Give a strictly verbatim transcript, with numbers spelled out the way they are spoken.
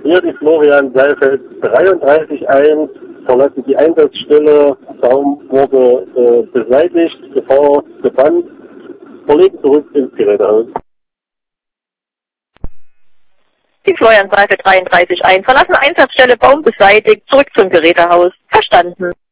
Hier die Florian Seifeld dreiunddreißig ein, verlassen die Einsatzstelle, Baum wurde äh, beseitigt, Gefahr gebannt, verlegt zurück ins Gerätehaus. Die Florian Seifeld dreiunddreißig ein, verlassen Einsatzstelle, Baum beseitigt, zurück zum Gerätehaus. Verstanden.